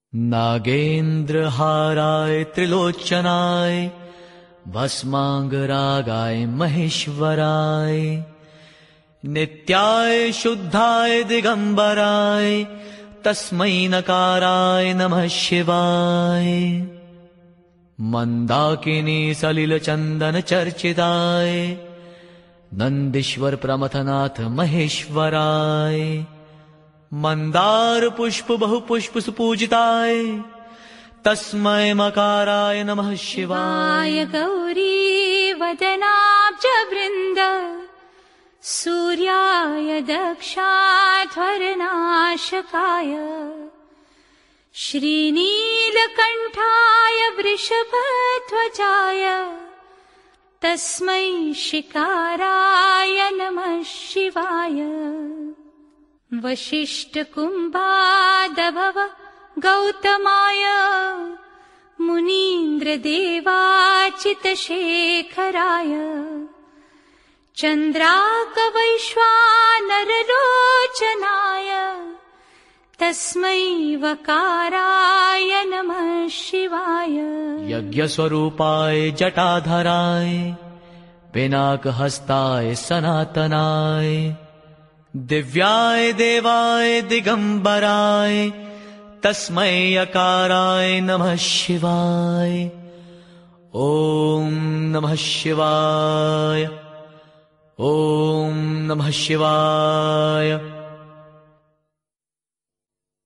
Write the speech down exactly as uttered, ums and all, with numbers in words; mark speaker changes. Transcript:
Speaker 1: नागेन्द्रहाराय त्रिलोचनाय भस्मांगरागाय महेश्वराय नित्याय शुद्धाय दिगंबराय तस्मै नकाराय नमः शिवाय मंदाकिनी सलिल चंदन चर्चिताय नंदीश्वर प्रमथनाथ महेश्वराय मंदार पुष्प बहु पुष्प सुपूजिताय तस्मै मकाराय नमः शिवाय
Speaker 2: गौरी वदनाब्ज वृंद सूर्याय दक्षाध्वरनाशकाय श्रीनीलकण्ठाय वृषभध्वजाय तस्मै शिकाराय नमः शिवाय वसिष्ठकुम्भादभव गौतमाय मुनीन्द्रदेवाचितशेखराय चन्द्रार्कवैश्वानरलोचनाय तस्मै वकाराय नमः शिवाय
Speaker 1: यज्ञस्वरूपाय जटाधराय पिनाकहस्ताय सनातनाय दिव्याय देवाय दिगंबराय तस्मै यकाराय नमः शिवाय ओम नमः शिवाय ओम नमः शिवाय।